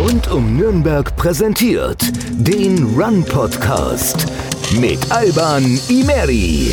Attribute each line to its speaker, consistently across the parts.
Speaker 1: rund um Nürnberg präsentiert den Run Podcast mit Alban Imeri.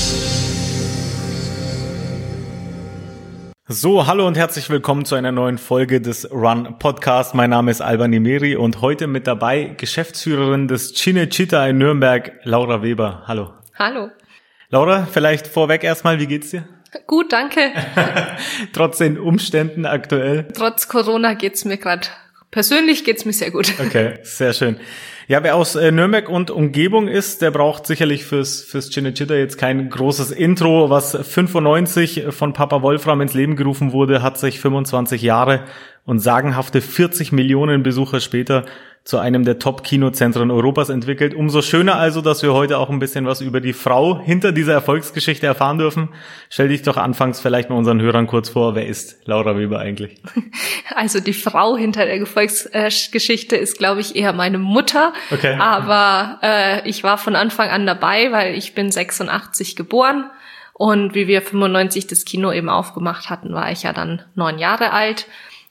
Speaker 2: So, hallo und herzlich willkommen zu einer neuen Folge des Run Podcast. Mein Name ist Alban Imeri und heute mit dabei Geschäftsführerin des Cinecittà in Nürnberg, Laura Weber. Hallo.
Speaker 3: Hallo.
Speaker 2: Laura, vielleicht vorweg erstmal, wie geht's dir?
Speaker 3: Gut, danke.
Speaker 2: Trotz den Umständen aktuell?
Speaker 3: Trotz Corona geht's mir gerade. Persönlich geht's mir sehr gut.
Speaker 2: Okay, sehr schön. Ja, wer aus Nürnberg und Umgebung ist, der braucht sicherlich fürs Cinecittà jetzt kein großes Intro. Was 95 von Papa Wolfram ins Leben gerufen wurde, hat sich 25 Jahre und sagenhafte 40 Millionen Besucher später zu einem der Top-Kinozentren Europas entwickelt. Umso schöner also, dass wir heute auch ein bisschen was über die Frau hinter dieser Erfolgsgeschichte erfahren dürfen. Stell dich doch anfangs vielleicht mal unseren Hörern kurz vor, wer ist Laura Weber eigentlich?
Speaker 3: Also die Frau hinter der Erfolgsgeschichte ist, glaube ich, eher meine Mutter.
Speaker 2: Okay.
Speaker 3: Aber ich war von Anfang an dabei, weil ich bin 86 geboren. Und wie wir 95 das Kino eben aufgemacht hatten, war ich ja dann 9 Jahre alt.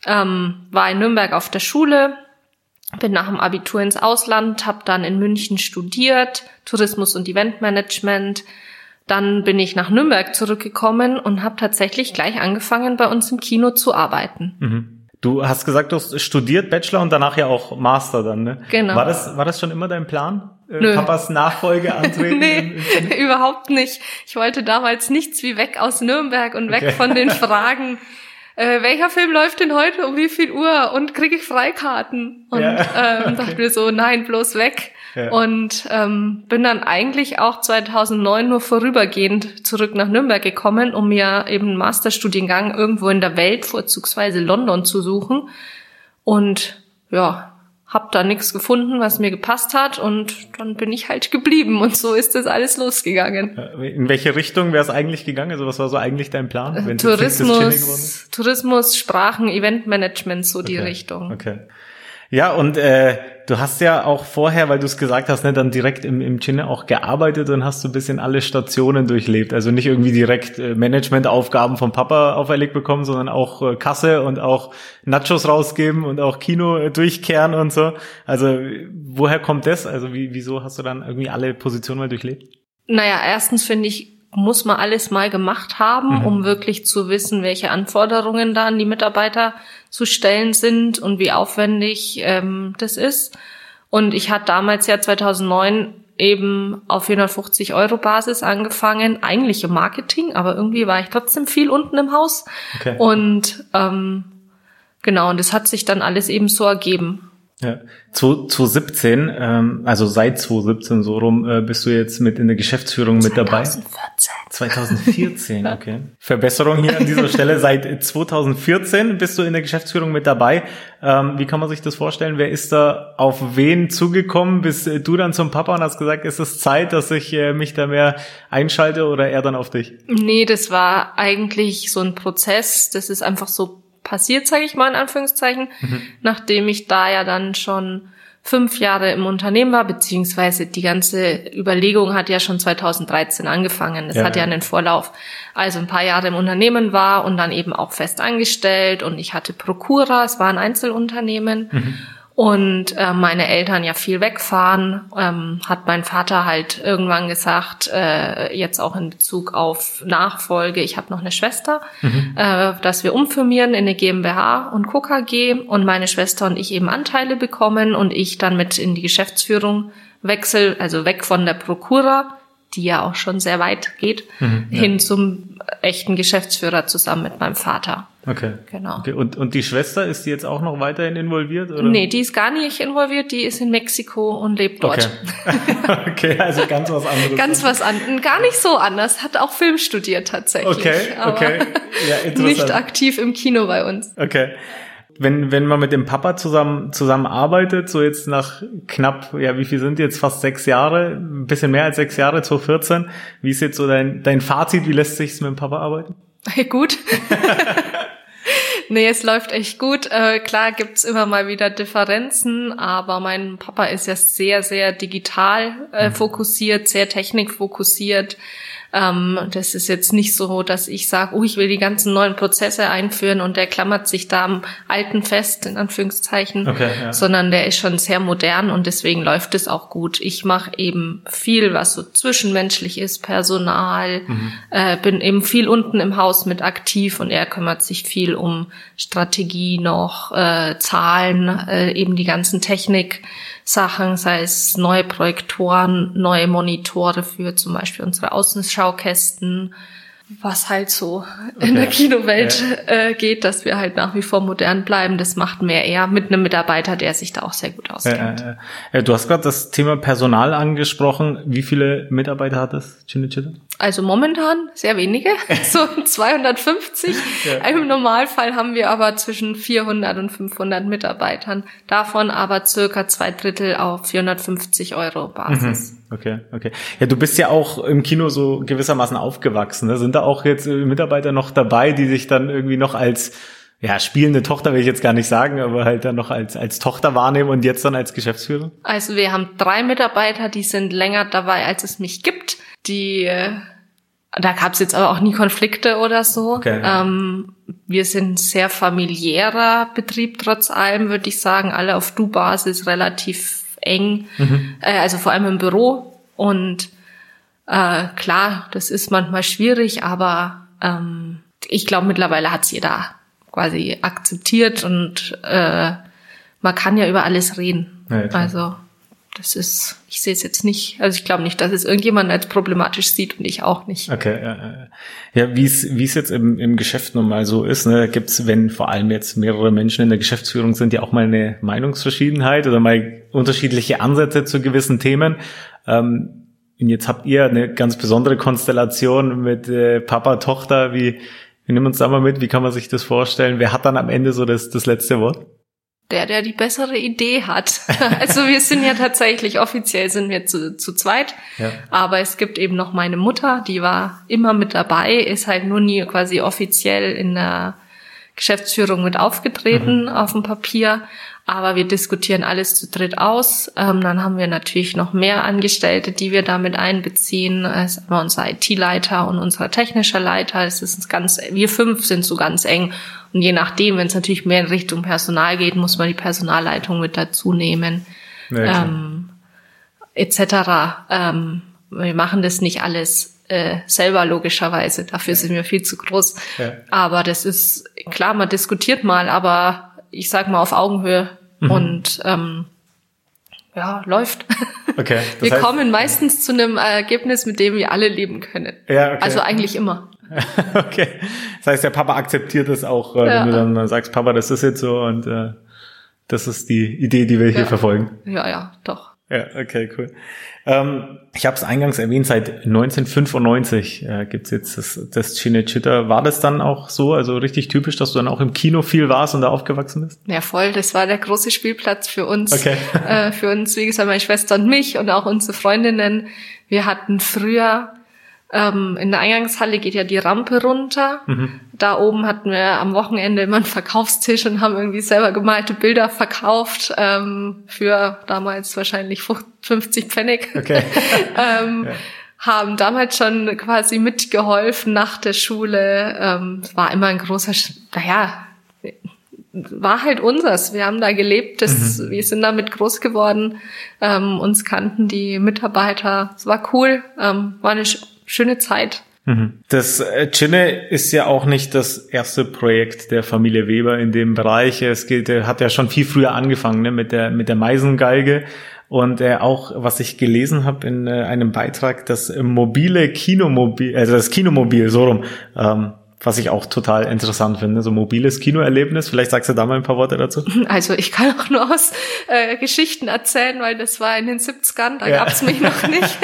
Speaker 3: War in Nürnberg auf der Schule. Bin nach dem Abitur ins Ausland, habe dann in München studiert, Tourismus und Eventmanagement. Dann bin ich nach Nürnberg zurückgekommen und habe tatsächlich gleich angefangen, bei uns im Kino zu arbeiten.
Speaker 2: Mhm. Du hast gesagt, du hast studiert, Bachelor und danach ja auch Master dann, ne?
Speaker 3: Genau.
Speaker 2: War das schon immer dein Plan?
Speaker 3: Nö.
Speaker 2: Papas Nachfolge antreten?
Speaker 3: Nee, überhaupt nicht. Ich wollte damals nichts wie weg aus Nürnberg und weg von den Fragen, welcher Film läuft denn heute um wie viel Uhr und kriege ich Freikarten? Und dachte mir so, nein, bloß weg. Ja. Und bin dann eigentlich auch 2009 nur vorübergehend zurück nach Nürnberg gekommen, um mir eben einen Masterstudiengang irgendwo in der Welt, vorzugsweise London, zu suchen. Und ja, hab da nichts gefunden, was mir gepasst hat, und dann bin ich halt geblieben und so ist das alles losgegangen.
Speaker 2: In welche Richtung wäre es eigentlich gegangen? Also was war so eigentlich dein Plan?
Speaker 3: Tourismus, Sprachen, Eventmanagement, so die Richtung.
Speaker 2: Okay. Ja, und du hast ja auch vorher, weil du es gesagt hast, ne, dann direkt im Cine auch gearbeitet und hast so ein bisschen alle Stationen durchlebt. Also nicht irgendwie direkt Managementaufgaben vom Papa auferlegt bekommen, sondern auch Kasse und auch Nachos rausgeben und auch Kino durchkehren und so. Also woher kommt das? Also wieso hast du dann irgendwie alle Positionen mal durchlebt?
Speaker 3: Naja, erstens finde ich, muss man alles mal gemacht haben, um wirklich zu wissen, welche Anforderungen da an die Mitarbeiter zu stellen sind und wie aufwendig das ist. Und ich hatte damals ja 2009 eben auf 450 € Basis angefangen, eigentlich im Marketing, aber irgendwie war ich trotzdem viel unten im Haus. Okay. Und genau, und das hat sich dann alles eben so ergeben.
Speaker 2: Ja, 2017, also seit 2017 so rum, bist du jetzt mit in der Geschäftsführung mit dabei? 2014, okay. Verbesserung hier an dieser Stelle. Seit 2014 bist du in der Geschäftsführung mit dabei. Wie kann man sich das vorstellen? Wer ist da auf wen zugekommen? Bist du dann zum Papa und hast gesagt, ist es Zeit, dass ich mich da mehr einschalte, oder er dann auf dich?
Speaker 3: Nee, das war eigentlich so ein Prozess. Das ist einfach so passiert, sage ich mal in Anführungszeichen, nachdem ich da ja dann schon 5 Jahre im Unternehmen war, beziehungsweise die ganze Überlegung hat ja schon 2013 angefangen. Das hat ja einen Vorlauf. Also ein paar Jahre im Unternehmen war und dann eben auch fest angestellt, und ich hatte Procura, es war ein Einzelunternehmen. Und meine Eltern ja viel wegfahren, hat mein Vater halt irgendwann gesagt, jetzt auch in Bezug auf Nachfolge, ich habe noch eine Schwester, dass wir umfirmieren in eine GmbH und Co. KG und meine Schwester und ich eben Anteile bekommen und ich dann mit in die Geschäftsführung wechsel, also weg von der Procura, die ja auch schon sehr weit geht, hin zum echten Geschäftsführer zusammen mit meinem Vater.
Speaker 2: Okay.
Speaker 3: Genau.
Speaker 2: Okay. Und die Schwester, ist die jetzt auch noch weiterhin involviert, oder?
Speaker 3: Nee, die ist gar nicht involviert, die ist in Mexiko und lebt dort.
Speaker 2: Okay, okay, also ganz was anderes.
Speaker 3: Gar nicht so anders, hat auch Film studiert tatsächlich.
Speaker 2: Okay. Ja, interessant.
Speaker 3: Nicht aktiv im Kino bei uns.
Speaker 2: Okay. Wenn man mit dem Papa zusammen arbeitet, so jetzt nach knapp, ja, wie viel sind jetzt, fast 6 Jahre, ein bisschen mehr als 6 Jahre, 2014, wie ist jetzt so dein Fazit, wie lässt sich's mit dem Papa arbeiten?
Speaker 3: Gut. Nee, es läuft echt gut. Klar gibt's immer mal wieder Differenzen, aber mein Papa ist ja sehr, sehr digital fokussiert, sehr technikfokussiert. Das ist jetzt nicht so, dass ich sage, ich will die ganzen neuen Prozesse einführen und der klammert sich da am Alten fest, in Anführungszeichen, sondern der ist schon sehr modern und deswegen läuft es auch gut. Ich mache eben viel, was so zwischenmenschlich ist, Personal, bin eben viel unten im Haus mit aktiv und er kümmert sich viel um Strategie noch, Zahlen, eben die ganzen Technik-Sachen, sei es neue Projektoren, neue Monitore für zum Beispiel unsere Außenschaukästen, was halt so in der Kinowelt geht, dass wir halt nach wie vor modern bleiben. Das macht mehr er mit einem Mitarbeiter, der sich da auch sehr gut auskennt.
Speaker 2: Du hast gerade das Thema Personal angesprochen. Wie viele Mitarbeiter hat das Cinecittà?
Speaker 3: Also momentan sehr wenige, so 250. Im Normalfall haben wir aber zwischen 400 und 500 Mitarbeitern. Davon aber circa 2/3 auf 450 € Basis.
Speaker 2: Okay. Ja, du bist ja auch im Kino so gewissermaßen aufgewachsen. Ne? Sind da auch jetzt Mitarbeiter noch dabei, die sich dann irgendwie noch als, spielende Tochter will ich jetzt gar nicht sagen, aber halt dann noch als Tochter wahrnehmen und jetzt dann als Geschäftsführer?
Speaker 3: Also wir haben 3 Mitarbeiter, die sind länger dabei, als es mich gibt. Da gab es jetzt aber auch nie Konflikte oder so.
Speaker 2: Okay.
Speaker 3: Wir sind sehr familiärer Betrieb trotz allem, würde ich sagen. Alle auf Du-Basis, relativ eng, also vor allem im Büro. Und klar, das ist manchmal schwierig, aber ich glaube, mittlerweile hat es jeder quasi akzeptiert und man kann ja über alles reden. Ja, also das ist, ich sehe es jetzt nicht, also ich glaube nicht, dass es irgendjemand als problematisch sieht und ich auch nicht.
Speaker 2: Okay, ja, wie es jetzt im Geschäft normal so ist, ne, gibt's, wenn vor allem jetzt mehrere Menschen in der Geschäftsführung sind, ja auch mal eine Meinungsverschiedenheit oder mal unterschiedliche Ansätze zu gewissen Themen. Und jetzt habt ihr eine ganz besondere Konstellation mit Papa, Tochter, wir nehmen uns da mal mit, wie kann man sich das vorstellen? Wer hat dann am Ende so das letzte Wort?
Speaker 3: Der die bessere Idee hat. Also wir sind ja tatsächlich, offiziell sind wir zu zweit, aber es gibt eben noch meine Mutter, die war immer mit dabei, ist halt nur nie quasi offiziell in der Geschäftsführung mit aufgetreten auf dem Papier, aber wir diskutieren alles zu dritt aus. Dann haben wir natürlich noch mehr Angestellte, die wir damit einbeziehen. Es ist immer unser IT-Leiter und unser technischer Leiter. Wir 5 sind so ganz eng. Und je nachdem, wenn es natürlich mehr in Richtung Personal geht, muss man die Personalleitung mit dazu nehmen, etc. Wir machen das nicht alles selber logischerweise. Dafür sind wir viel zu groß. Ja. Aber das ist klar, man diskutiert mal, aber ich sag mal auf Augenhöhe und läuft.
Speaker 2: Okay.
Speaker 3: Wir kommen meistens zu einem Ergebnis, mit dem wir alle leben können. Ja, okay. Also eigentlich immer.
Speaker 2: Okay. Das heißt, der Papa akzeptiert es auch, wenn du dann sagst, Papa, das ist jetzt so und das ist die Idee, die wir hier verfolgen.
Speaker 3: Ja, doch.
Speaker 2: Ja, okay, cool. Ich habe es eingangs erwähnt, seit 1995 gibt's jetzt das Cinecittà. War das dann auch so, also richtig typisch, dass du dann auch im Kino viel warst und da aufgewachsen bist?
Speaker 3: Ja, voll. Das war der große Spielplatz für uns. Okay. Für uns, wie gesagt, meine Schwester und mich und auch unsere Freundinnen. Wir hatten früher in der Eingangshalle geht ja die Rampe runter. Da oben hatten wir am Wochenende immer einen Verkaufstisch und haben irgendwie selber gemalte Bilder verkauft für damals wahrscheinlich 50 Pfennig. Okay. Haben damals schon quasi mitgeholfen nach der Schule. Es war immer ein großer, war halt unseres. Wir haben da gelebt, wir sind damit groß geworden. Uns kannten die Mitarbeiter. Es war cool, war eine schöne Zeit.
Speaker 2: Das Cine ist ja auch nicht das erste Projekt der Familie Weber in dem Bereich. Hat ja schon viel früher angefangen, ne, mit der Meisengeige. Und auch, was ich gelesen habe in einem Beitrag, das mobile Kinomobil, also das Kinomobil, so rum, was ich auch total interessant finde, so mobiles Kinoerlebnis. Vielleicht sagst du da mal ein paar Worte dazu.
Speaker 3: Also ich kann auch nur aus Geschichten erzählen, weil das war in den 70ern, da gab's mich noch nicht.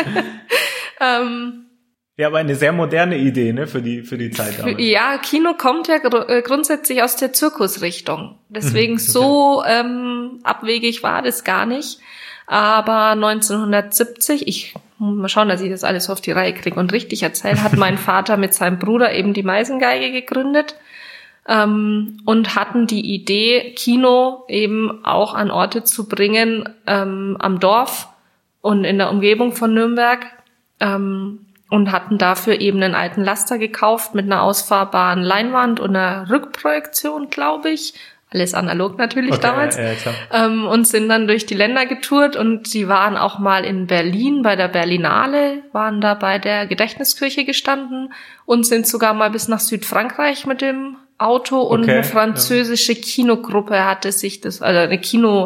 Speaker 2: Ja, aber eine sehr moderne Idee, ne, für die Zeit damals.
Speaker 3: Ja, Kino kommt ja grundsätzlich aus der Zirkusrichtung. Deswegen so abwegig war das gar nicht. Aber 1970, ich muss mal schauen, dass ich das alles auf die Reihe kriege und richtig erzähle, hat mein Vater mit seinem Bruder eben die Meisengeige gegründet und hatten die Idee, Kino eben auch an Orte zu bringen, am Dorf und in der Umgebung von Nürnberg. und hatten dafür eben einen alten Laster gekauft mit einer ausfahrbaren Leinwand und einer Rückprojektion, glaube ich. Alles analog natürlich damals. Und sind dann durch die Länder getourt und die waren auch mal in Berlin bei der Berlinale, waren da bei der Gedächtniskirche gestanden und sind sogar mal bis nach Südfrankreich mit dem Auto und eine französische Kinogruppe hatte sich das, also eine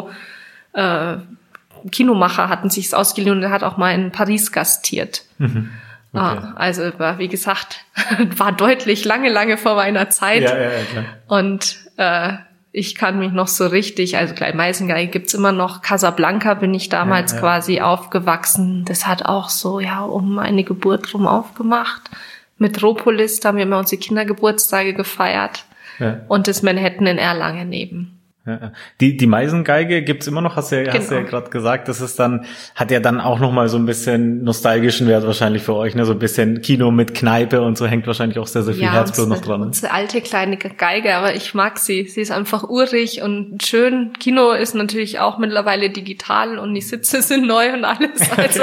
Speaker 3: Kinomacher hatten sich's ausgeliehen und der hat auch mal in Paris gastiert. Mhm. Okay. Also war, wie gesagt, war deutlich lange vor meiner Zeit. Ja, klar. Und ich kann mich noch so richtig, also Kleinmeißengeige gibt's immer noch. Casablanca bin ich damals quasi aufgewachsen. Das hat auch so, um meine Geburt rum aufgemacht. Metropolis, da haben wir immer unsere Kindergeburtstage gefeiert. Ja. Und das Manhattan in Erlangen neben.
Speaker 2: Ja. Die Meisengeige gibt's immer noch, hast du ja gerade gesagt. Das ist dann, hat ja dann auch nochmal so ein bisschen nostalgischen Wert wahrscheinlich für euch, ne? So ein bisschen Kino mit Kneipe und so hängt wahrscheinlich auch sehr, sehr viel Herzblut noch dran.
Speaker 3: Unsere alte kleine Geige, aber ich mag sie. Sie ist einfach urig und schön. Kino ist natürlich auch mittlerweile digital und die Sitze sind neu und alles. Also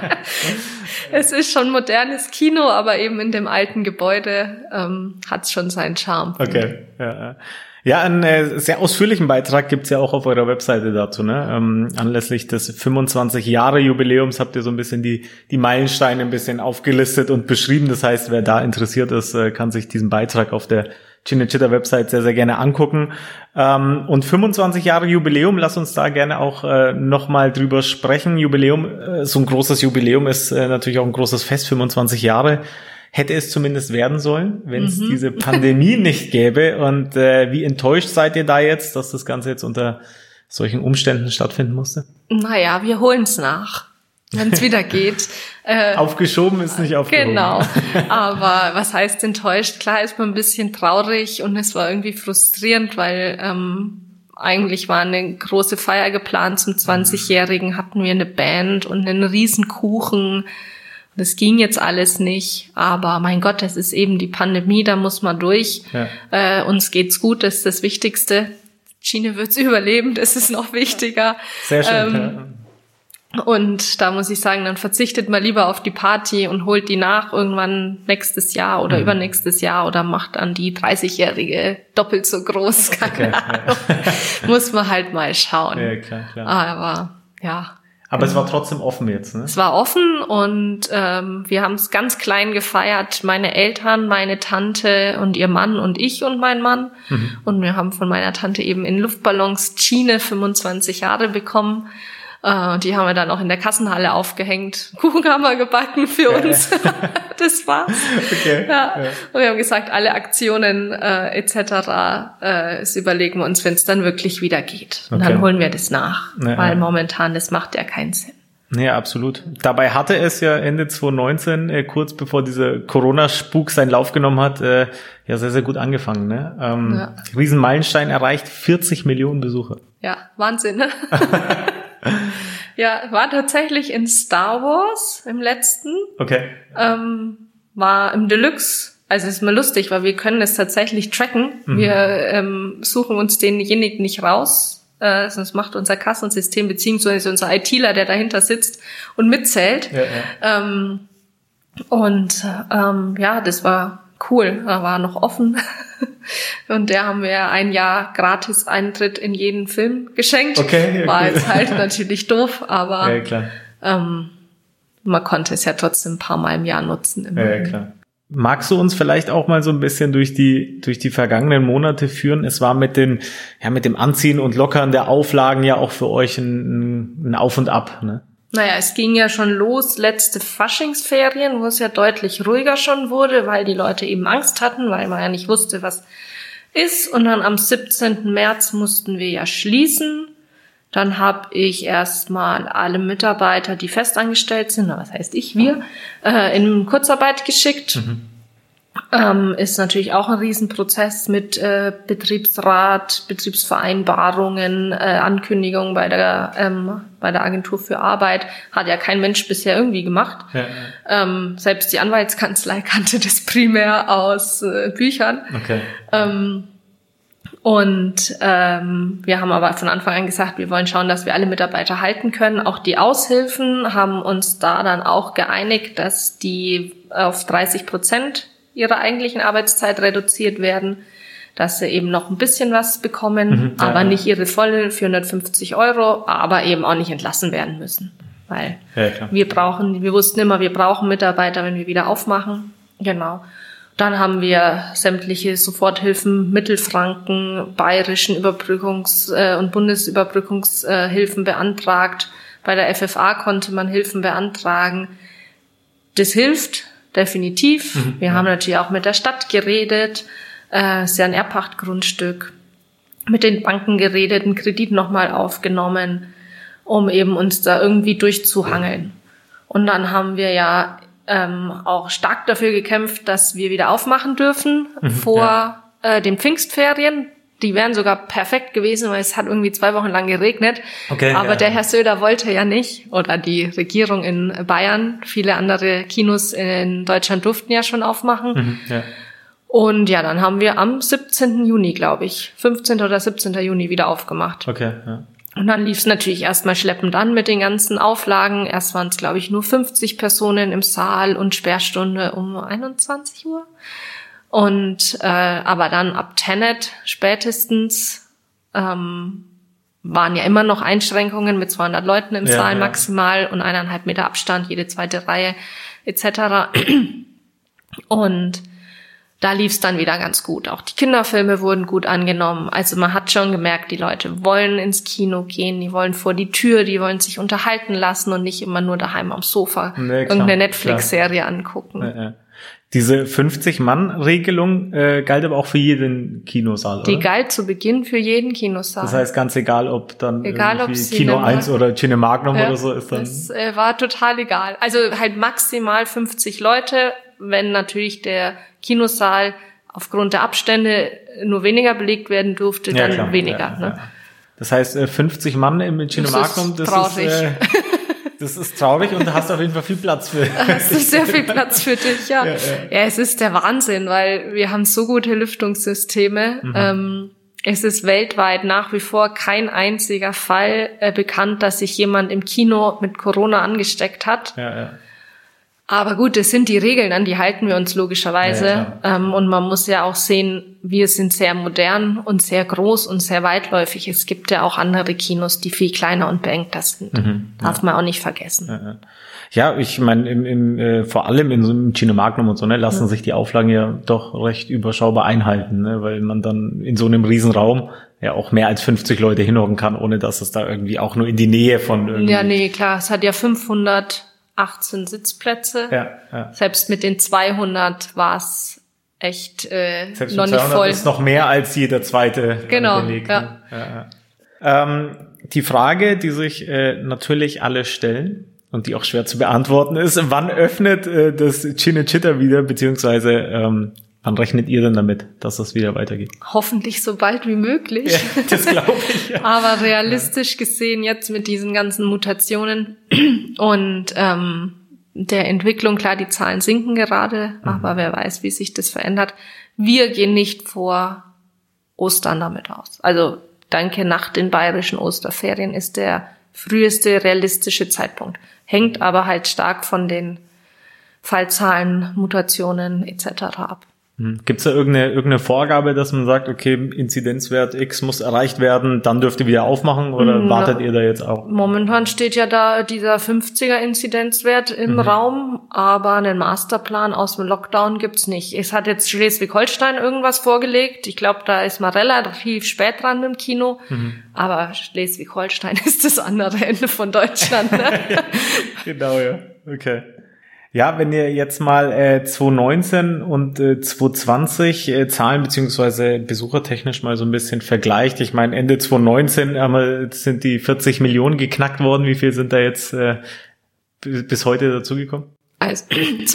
Speaker 3: es ist schon modernes Kino, aber eben in dem alten Gebäude hat's schon seinen Charme.
Speaker 2: Okay, ja. Ja, einen sehr ausführlichen Beitrag gibt's ja auch auf eurer Webseite dazu, ne? Anlässlich des 25-Jahre-Jubiläums habt ihr so ein bisschen die Meilensteine ein bisschen aufgelistet und beschrieben. Das heißt, wer da interessiert ist, kann sich diesen Beitrag auf der Cinecittà-Website sehr, sehr gerne angucken. Und 25 Jahre Jubiläum, lass uns da gerne auch nochmal drüber sprechen. Jubiläum, so ein großes Jubiläum ist natürlich auch ein großes Fest, 25 Jahre. Hätte es zumindest werden sollen, wenn es diese Pandemie nicht gäbe. Und wie enttäuscht seid ihr da jetzt, dass das Ganze jetzt unter solchen Umständen stattfinden musste?
Speaker 3: Naja, wir holen's nach, wenn es wieder geht.
Speaker 2: Aufgeschoben ist nicht aufgehoben.
Speaker 3: Genau, aber was heißt enttäuscht? Klar ist man ein bisschen traurig und es war irgendwie frustrierend, weil eigentlich war eine große Feier geplant zum 20-Jährigen, hatten wir eine Band und einen riesen Kuchen. Das ging jetzt alles nicht, aber mein Gott, das ist eben die Pandemie, da muss man durch. Ja. Uns geht's gut, das ist das Wichtigste. Schiene wird's überleben, das ist noch wichtiger.
Speaker 2: Sehr schön.
Speaker 3: Und da muss ich sagen, dann verzichtet man lieber auf die Party und holt die nach irgendwann nächstes Jahr oder übernächstes Jahr oder macht dann die 30-Jährige doppelt so groß. Keine Ahnung. Muss man halt mal schauen.
Speaker 2: Ja, klar.
Speaker 3: Aber ja.
Speaker 2: Aber es war trotzdem offen jetzt, ne?
Speaker 3: Es war offen und wir haben es ganz klein gefeiert. Meine Eltern, meine Tante und ihr Mann und ich und mein Mann. Mhm. Und wir haben von meiner Tante eben in Luftballons Schiene 25 Jahre bekommen. Die haben wir dann auch in der Kassenhalle aufgehängt. Kuchen haben wir gebacken für uns. Das war's. Okay. Ja. Und wir haben gesagt, alle Aktionen etc. Das überlegen wir uns, wenn es dann wirklich wieder geht. Und dann holen wir das nach. Weil momentan, das macht ja keinen Sinn.
Speaker 2: Ja, absolut. Dabei hatte es ja Ende 2019, kurz bevor dieser Corona-Spuk seinen Lauf genommen hat, ja sehr, sehr gut angefangen. Ne? Riesenmeilenstein erreicht, 40 Millionen Besucher.
Speaker 3: Ja, Wahnsinn. Ne? Ja, war tatsächlich in Star Wars im letzten.
Speaker 2: Okay.
Speaker 3: War im Deluxe. Also ist mal lustig, weil wir können es tatsächlich tracken. Mhm. Wir suchen uns denjenigen nicht raus. Sonst macht unser Kassensystem beziehungsweise unser ITler, der dahinter sitzt und mitzählt. Ja. Das war cool. Da war noch offen. Und der haben wir ein Jahr gratis Eintritt in jeden Film geschenkt.
Speaker 2: Okay, ja,
Speaker 3: war jetzt halt natürlich doof, aber
Speaker 2: ja, klar.
Speaker 3: Man konnte es ja trotzdem ein paar Mal im Jahr nutzen.
Speaker 2: Ja, klar. Magst du uns vielleicht auch mal so ein bisschen durch die vergangenen Monate führen? Es war mit dem Anziehen und Lockern der Auflagen ja auch für euch ein Auf und Ab, ne?
Speaker 3: Naja, es ging ja schon los, letzte Faschingsferien, wo es ja deutlich ruhiger schon wurde, weil die Leute eben Angst hatten, weil man ja nicht wusste, was ist. Und dann am 17. März mussten wir ja schließen. Dann habe ich erstmal alle Mitarbeiter, die festangestellt sind, was heißt wir, in Kurzarbeit geschickt. Mhm. Ist natürlich auch ein Riesenprozess mit Betriebsrat, Betriebsvereinbarungen, Ankündigungen bei der Agentur für Arbeit. Hat ja kein Mensch bisher irgendwie gemacht. Ja. Selbst die Anwaltskanzlei kannte das primär aus Büchern.
Speaker 2: Okay.
Speaker 3: Und wir haben aber von Anfang an gesagt, wir wollen schauen, dass wir alle Mitarbeiter halten können. Auch die Aushilfen haben uns da dann auch geeinigt, dass die auf 30% ihrer eigentlichen Arbeitszeit reduziert werden, dass sie eben noch ein bisschen was bekommen, aber nicht ihre volle 450 €, aber eben auch nicht entlassen werden müssen. Weil wir wussten immer, wir brauchen Mitarbeiter, wenn wir wieder aufmachen. Genau. Dann haben wir sämtliche Soforthilfen, Mittelfranken, bayerischen Überbrückungs- und Bundesüberbrückungshilfen beantragt. Bei der FFA konnte man Hilfen beantragen. Das hilft definitiv. Wir haben natürlich auch mit der Stadt geredet. Ist ja ein Erbpachtgrundstück. Mit den Banken geredet, einen Kredit nochmal aufgenommen, um eben uns da irgendwie durchzuhangeln. Und dann haben wir ja auch stark dafür gekämpft, dass wir wieder aufmachen dürfen vor den Pfingstferien. Die wären sogar perfekt gewesen, weil es hat irgendwie 2 Wochen lang geregnet. Okay, aber der Herr Söder wollte ja nicht, oder die Regierung in Bayern. Viele andere Kinos in Deutschland durften ja schon aufmachen. Und ja, dann haben wir am 17. Juni, glaube ich, 15. oder 17. Juni wieder aufgemacht. Okay, ja. Und dann lief es natürlich erstmal schleppend an mit den ganzen Auflagen. Erst waren es, glaube ich, nur 50 Personen im Saal und Sperrstunde um 21 Uhr. Und aber dann ab Tenet spätestens waren ja immer noch Einschränkungen mit 200 Leuten im Saal maximal und 1,5 Meter Abstand, jede zweite Reihe etc. Und da lief es dann wieder ganz gut. Auch die Kinderfilme wurden gut angenommen. Also man hat schon gemerkt, die Leute wollen ins Kino gehen, die wollen vor die Tür, die wollen sich unterhalten lassen und nicht immer nur daheim am Sofa irgendeine Netflix-Serie angucken.
Speaker 2: Diese 50-Mann-Regelung galt aber auch für jeden Kinosaal, oder?
Speaker 3: Die galt zu Beginn für jeden Kinosaal.
Speaker 2: Das heißt, ganz egal, ob dann Kino 1 oder Cinemagnum oder so ist dann...
Speaker 3: Das war total egal. Also halt maximal 50 Leute, wenn natürlich der Kinosaal aufgrund der Abstände nur weniger belegt werden durfte, dann klar, weniger. Ne?
Speaker 2: Das heißt, 50 Mann im Cinemagnum, das ist traurig und du hast auf jeden Fall viel Platz für.
Speaker 3: Hast du sehr viel Platz für dich, ja. Ja, es ist der Wahnsinn, weil wir haben so gute Lüftungssysteme. Es ist weltweit nach wie vor kein einziger Fall bekannt, dass sich jemand im Kino mit Corona angesteckt hat. Aber gut, das sind die Regeln, an die halten wir uns logischerweise. Und man muss ja auch sehen, wir sind sehr modern und sehr groß und sehr weitläufig. Es gibt ja auch andere Kinos, die viel kleiner und beengter sind. Darf man auch nicht vergessen.
Speaker 2: Ja, ich meine, vor allem in so einem Cinemagnum und so, ne, lassen sich die Auflagen ja doch recht überschaubar einhalten, ne, weil man dann in so einem Riesenraum ja auch mehr als 50 Leute hinhocken kann, ohne dass es da irgendwie auch nur in die Nähe von irgendwie...
Speaker 3: Ja, nee, klar, es hat ja 518 Sitzplätze. Selbst mit den 200 war es echt noch nicht voll.
Speaker 2: Ist noch mehr als jeder zweite.
Speaker 3: Genau,
Speaker 2: belegt, ne? Die Frage, die sich natürlich alle stellen und die auch schwer zu beantworten ist, wann öffnet das Cinecittà wieder, beziehungsweise wann rechnet ihr denn damit, dass das wieder weitergeht?
Speaker 3: Hoffentlich so bald wie möglich.
Speaker 2: Ja, das glaube ich. Ja.
Speaker 3: Aber realistisch gesehen jetzt mit diesen ganzen Mutationen und der Entwicklung, klar, die Zahlen sinken gerade, aber wer weiß, wie sich das verändert. Wir gehen nicht vor Ostern damit aus. Also danke, nach den bayerischen Osterferien ist der früheste realistische Zeitpunkt. Hängt aber halt stark von den Fallzahlen, Mutationen etc. ab.
Speaker 2: Gibt es da irgendeine Vorgabe, dass man sagt, okay, Inzidenzwert X muss erreicht werden, dann dürft ihr wieder aufmachen, oder wartet ihr da jetzt auch?
Speaker 3: Momentan steht ja da dieser 50er Inzidenzwert im Raum, aber einen Masterplan aus dem Lockdown gibt's nicht. Es hat jetzt Schleswig-Holstein irgendwas vorgelegt. Ich glaube, da ist man relativ spät dran im Kino, aber Schleswig-Holstein ist das andere Ende von Deutschland. Ne?
Speaker 2: Genau, ja. Okay. Ja, wenn ihr jetzt mal 2019 und 2020 Zahlen beziehungsweise besuchertechnisch mal so ein bisschen vergleicht. Ich meine, Ende 2019 sind die 40 Millionen geknackt worden. Wie viel sind da jetzt bis heute dazugekommen?
Speaker 3: Also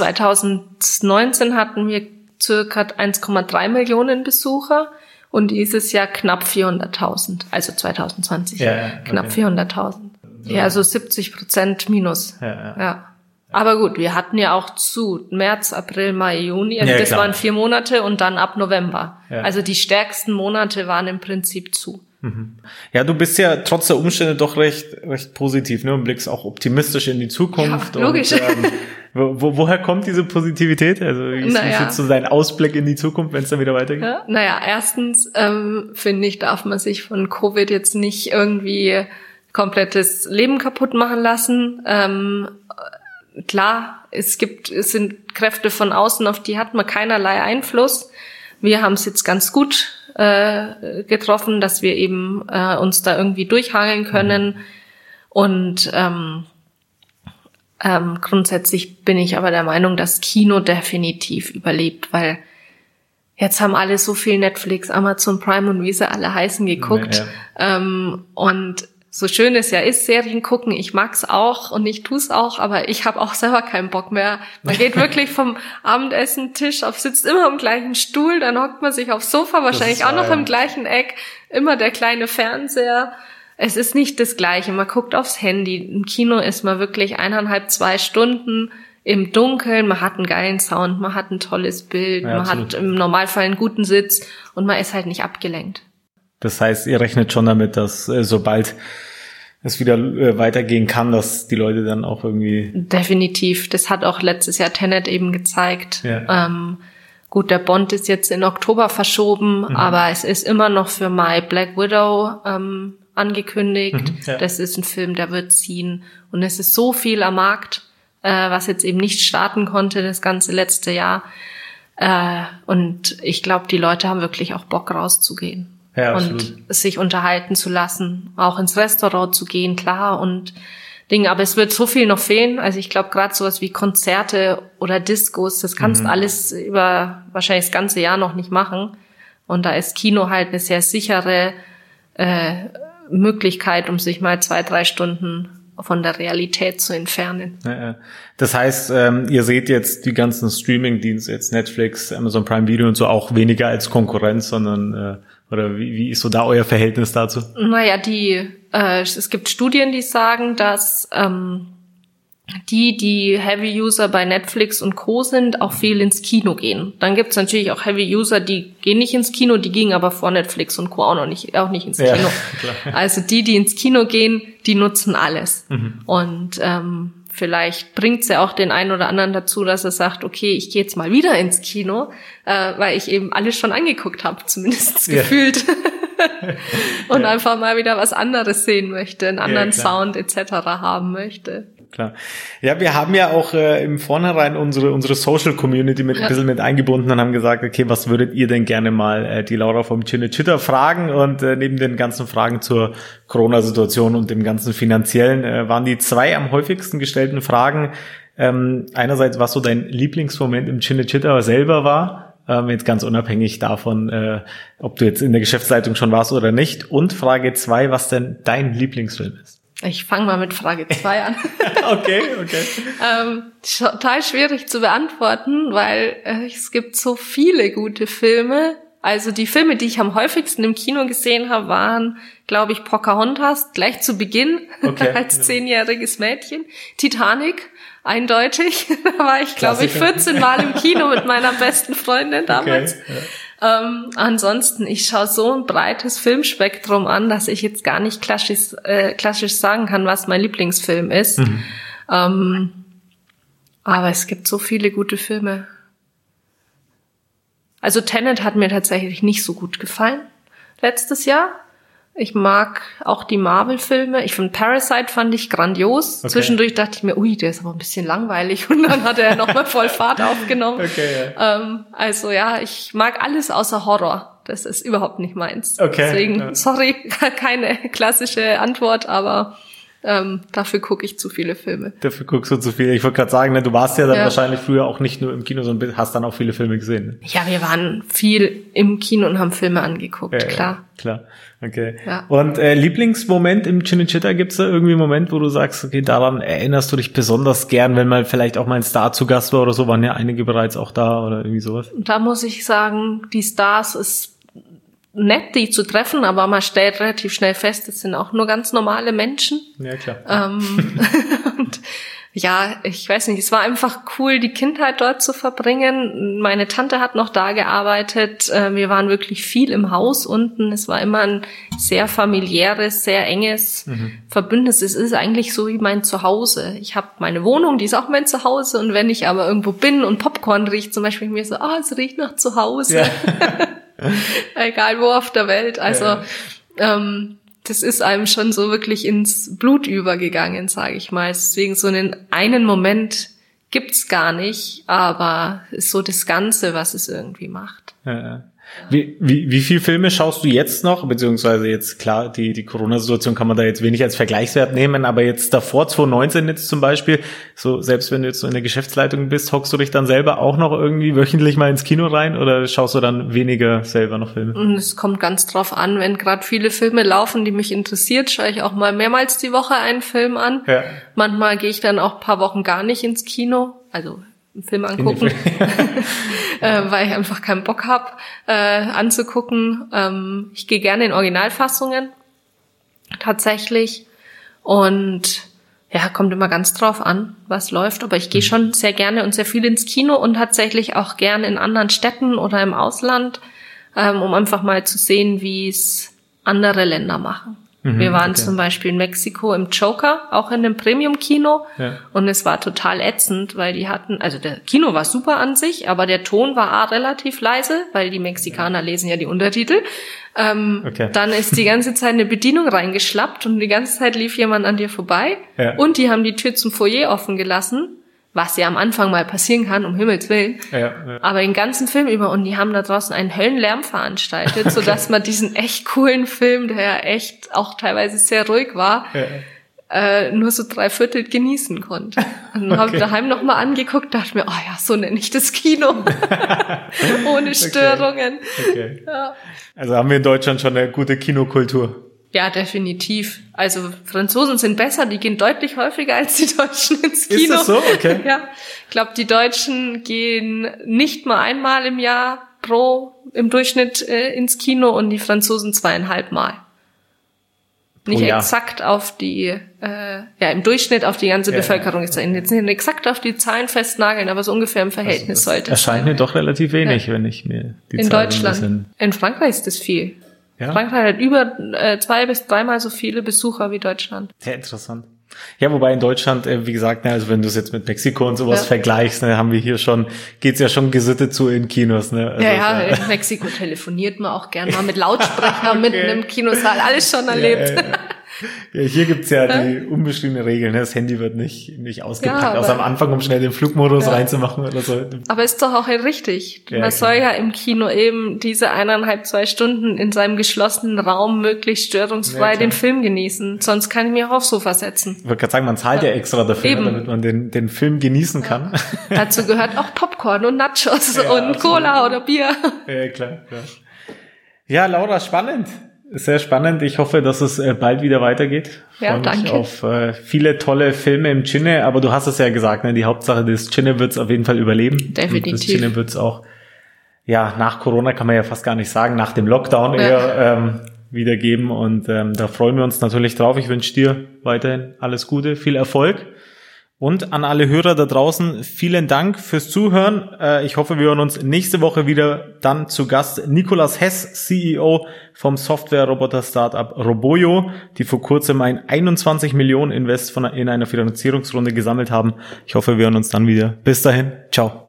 Speaker 3: 2019 hatten wir circa 1,3 Millionen Besucher und dieses Jahr knapp 400.000. Also 2020 knapp 400.000. Ja, also 70% minus. Ja. Aber gut, wir hatten ja auch zu März, April, Mai, Juni. Also das waren 4 Monate und dann ab November. Ja. Also die stärksten Monate waren im Prinzip zu.
Speaker 2: Ja, du bist ja trotz der Umstände doch recht positiv, ne? Und blickst auch optimistisch in die Zukunft.
Speaker 3: Ja, logisch.
Speaker 2: Und, woher kommt diese Positivität? Also wie ist jetzt so dein Ausblick in die Zukunft, wenn es dann wieder weitergeht?
Speaker 3: Ja, erstens finde ich, darf man sich von Covid jetzt nicht irgendwie komplettes Leben kaputt machen lassen. Klar, es sind Kräfte von außen, auf die hat man keinerlei Einfluss. Wir haben es jetzt ganz gut getroffen, dass wir eben uns da irgendwie durchhangeln können. Und grundsätzlich bin ich aber der Meinung, dass Kino definitiv überlebt, weil jetzt haben alle so viel Netflix, Amazon Prime und wie sie alle heißen geguckt. Ja. Und so schön es ja ist, Serien gucken, ich mag's auch und ich tu's auch, aber ich habe auch selber keinen Bock mehr. Man geht wirklich vom Abendessen-Tisch auf, sitzt immer am gleichen Stuhl, dann hockt man sich aufs Sofa, wahrscheinlich auch noch im gleichen Eck, immer der kleine Fernseher. Es ist nicht das Gleiche, man guckt aufs Handy. Im Kino ist man wirklich 1,5, 2 Stunden im Dunkeln, man hat einen geilen Sound, man hat ein tolles Bild, man hat im Normalfall einen guten Sitz und man ist halt nicht abgelenkt.
Speaker 2: Das heißt, ihr rechnet schon damit, dass sobald es wieder weitergehen kann, dass die Leute dann auch irgendwie...
Speaker 3: Definitiv. Das hat auch letztes Jahr Tenet eben gezeigt. Ja. Gut, der Bond ist jetzt in Oktober verschoben, aber es ist immer noch für Mai Black Widow angekündigt. Ja. Das ist ein Film, der wird ziehen. Und es ist so viel am Markt, was jetzt eben nicht starten konnte das ganze letzte Jahr. Und ich glaube, die Leute haben wirklich auch Bock rauszugehen. Ja, und sich unterhalten zu lassen, auch ins Restaurant zu gehen, klar, und Dinge. Aber es wird so viel noch fehlen. Also ich glaube, gerade sowas wie Konzerte oder Discos, das kannst alles über wahrscheinlich das ganze Jahr noch nicht machen. Und da ist Kino halt eine sehr sichere Möglichkeit, um sich mal 2, 3 Stunden von der Realität zu entfernen.
Speaker 2: Ja. Das heißt, ihr seht jetzt die ganzen Streaming-Dienste, jetzt Netflix, Amazon Prime Video und so, auch weniger als Konkurrenz, sondern oder wie ist so da euer Verhältnis dazu?
Speaker 3: Naja, es gibt Studien, die sagen, dass die Heavy-User bei Netflix und Co. sind, auch viel ins Kino gehen. Dann gibt's natürlich auch Heavy-User, die gehen nicht ins Kino, die gingen aber vor Netflix und Co. auch nicht ins Kino. Ja, also die ins Kino gehen, die nutzen alles. Und vielleicht bringt's ja auch den einen oder anderen dazu, dass er sagt, okay, ich gehe jetzt mal wieder ins Kino, weil ich eben alles schon angeguckt habe, zumindest gefühlt. Und einfach mal wieder was anderes sehen möchte, einen anderen Sound etc. haben möchte.
Speaker 2: Klar. Ja, wir haben ja auch im Vornherein unsere Social Community ein bisschen mit eingebunden und haben gesagt, okay, was würdet ihr denn gerne mal die Laura vom Cinecittà fragen? Und neben den ganzen Fragen zur Corona-Situation und dem ganzen Finanziellen waren die 2 am häufigsten gestellten Fragen. Einerseits, was so dein Lieblingsmoment im Cinecittà selber war, jetzt ganz unabhängig davon, ob du jetzt in der Geschäftsleitung schon warst oder nicht. Und Frage 2, was denn dein Lieblingsfilm ist.
Speaker 3: Ich fange mal mit Frage 2 an.
Speaker 2: Okay.
Speaker 3: Total schwierig zu beantworten, weil es gibt so viele gute Filme. Also die Filme, die ich am häufigsten im Kino gesehen habe, waren, glaube ich, Pocahontas, gleich zu Beginn, als 10-jähriges Mädchen. Titanic, eindeutig. Da war ich, glaube ich, 14 Mal im Kino mit meiner besten Freundin damals. Okay. Ansonsten, ich schaue so ein breites Filmspektrum an, dass ich jetzt gar nicht klassisch sagen kann, was mein Lieblingsfilm ist. Aber es gibt so viele gute Filme. Also Tenet hat mir tatsächlich nicht so gut gefallen letztes Jahr. Ich mag auch die Marvel-Filme. Ich finde Parasite fand ich grandios. Okay. Zwischendurch dachte ich mir, der ist aber ein bisschen langweilig. Und dann hat er nochmal voll Fahrt aufgenommen. Okay, ja. Also ja, ich mag alles außer Horror. Das ist überhaupt nicht meins. Okay. Deswegen, sorry, keine klassische Antwort, aber dafür gucke ich zu viele Filme.
Speaker 2: Dafür guckst du zu viele. Ich wollte gerade sagen, ne, du warst ja dann wahrscheinlich früher auch nicht nur im Kino, sondern hast dann auch viele Filme gesehen. Ne?
Speaker 3: Ja, wir waren viel im Kino und haben Filme angeguckt, klar.
Speaker 2: Klar, okay. Ja. Und Lieblingsmoment im Cinecittà, gibt's da irgendwie einen Moment, wo du sagst, okay, daran erinnerst du dich besonders gern, wenn mal vielleicht auch mal ein Star zu Gast war oder so, waren ja einige bereits auch da oder irgendwie sowas?
Speaker 3: Da muss ich sagen, die Stars ist nett, die zu treffen, aber man stellt relativ schnell fest, es sind auch nur ganz normale Menschen.
Speaker 2: Ja, klar.
Speaker 3: Und ja, ich weiß nicht, es war einfach cool, die Kindheit dort zu verbringen. Meine Tante hat noch da gearbeitet. Wir waren wirklich viel im Haus unten. Es war immer ein sehr familiäres, sehr enges Verbündnis. Es ist eigentlich so wie mein Zuhause. Ich habe meine Wohnung, die ist auch mein Zuhause. Und wenn ich aber irgendwo bin und Popcorn riecht, zum Beispiel mir so, es riecht nach Zuhause. Ja. Egal wo auf der Welt. Also das ist einem schon so wirklich ins Blut übergegangen, sage ich mal. Deswegen so einen Moment gibt's gar nicht, aber ist so das Ganze, was es irgendwie macht.
Speaker 2: Ja. Wie viele Filme schaust du jetzt noch? Beziehungsweise jetzt, klar, die Corona-Situation kann man da jetzt wenig als Vergleichswert nehmen, aber jetzt davor, 2019 jetzt zum Beispiel, so selbst wenn du jetzt so in der Geschäftsleitung bist, hockst du dich dann selber auch noch irgendwie wöchentlich mal ins Kino rein oder schaust du dann weniger selber noch Filme?
Speaker 3: Und es kommt ganz drauf an, wenn gerade viele Filme laufen, die mich interessiert, schaue ich auch mal mehrmals die Woche einen Film an. Ja. Manchmal gehe ich dann auch ein paar Wochen gar nicht ins Kino, also einen Film angucken, weil ich einfach keinen Bock habe anzugucken. Ich gehe gerne in Originalfassungen, tatsächlich. Und ja, kommt immer ganz drauf an, was läuft. Aber ich gehe schon sehr gerne und sehr viel ins Kino und tatsächlich auch gerne in anderen Städten oder im Ausland, um einfach mal zu sehen, wie es andere Länder machen. Wir waren zum Beispiel in Mexiko im Joker, auch in einem Premium-Kino. Ja. Und es war total ätzend, weil die hatten, also der Kino war super an sich, aber der Ton war relativ leise, weil die Mexikaner lesen ja die Untertitel. Dann ist die ganze Zeit eine Bedienung reingeschlappt und die ganze Zeit lief jemand an dir vorbei. Ja. Und die haben die Tür zum Foyer offen gelassen, was ja am Anfang mal passieren kann, um Himmels Willen. Ja. Aber den ganzen Film über. Und die haben da draußen einen Höllenlärm veranstaltet, sodass man diesen echt coolen Film, der ja echt auch teilweise sehr ruhig war, nur so 3/4 genießen konnte. Und dann habe ich daheim nochmal angeguckt, dachte mir, so nenne ich das Kino. Ohne Störungen.
Speaker 2: Okay. Ja. Also haben wir in Deutschland schon eine gute Kinokultur.
Speaker 3: Ja, definitiv. Also Franzosen sind besser, die gehen deutlich häufiger als die Deutschen ins Kino.
Speaker 2: Ist das so? Okay.
Speaker 3: Ja, ich glaube, die Deutschen gehen nicht mal einmal im Jahr im Durchschnitt ins Kino und die Franzosen 2,5 Mal. Nicht exakt auf die, im Durchschnitt auf die ganze Bevölkerung ist jetzt nicht exakt auf die Zahlen festnageln, aber so ungefähr im Verhältnis
Speaker 2: das
Speaker 3: sollte.
Speaker 2: Erscheint mir doch relativ wenig, wenn ich mir die
Speaker 3: in
Speaker 2: Zahlen
Speaker 3: Deutschland. In Frankreich ist das viel. Ja? Frankreich hat über 2 bis 3 Mal so viele Besucher wie Deutschland.
Speaker 2: Sehr interessant. Ja, wobei in Deutschland, wie gesagt, also wenn du es jetzt mit Mexiko und sowas vergleichst, haben wir hier schon, geht's ja schon gesittet zu in Kinos, ne? Also
Speaker 3: in Mexiko telefoniert man auch gern mal mit Lautsprecher mitten im Kinosaal, alles schon erlebt.
Speaker 2: Ja, hier gibt's ja die unbeschriebene Regel, ne? Das Handy wird nicht ausgepackt, außer am Anfang, um schnell den Flugmodus reinzumachen oder so. Aber
Speaker 3: ist doch auch richtig. Man soll ja im Kino eben diese 1,5-2 Stunden in seinem geschlossenen Raum möglichst störungsfrei den Film genießen. Sonst kann ich mich auch aufs Sofa setzen.
Speaker 2: Ich wollte gerade sagen, man zahlt ja extra dafür, damit man den Film genießen kann.
Speaker 3: Dazu gehört auch Popcorn und Nachos und absolut. Cola oder Bier.
Speaker 2: Ja, klar. Ja, Laura, spannend. Sehr spannend. Ich hoffe, dass es bald wieder weitergeht.
Speaker 3: Ja, danke.
Speaker 2: Auf viele tolle Filme im Cine. Aber du hast es ja gesagt, ne? Die Hauptsache des Cine wird's auf jeden Fall überleben.
Speaker 3: Definitiv.
Speaker 2: Und das Cine wird's auch, nach Corona kann man ja fast gar nicht sagen, nach dem Lockdown eher wiedergeben. Und da freuen wir uns natürlich drauf. Ich wünsche dir weiterhin alles Gute, viel Erfolg. Und an alle Hörer da draußen, vielen Dank fürs Zuhören. Ich hoffe, wir hören uns nächste Woche wieder. Dann zu Gast Nicolas Hess, CEO vom Software-Roboter-Startup Roboyo, die vor kurzem ein 21 Millionen Invest in einer Finanzierungsrunde gesammelt haben. Ich hoffe, wir hören uns dann wieder. Bis dahin, ciao.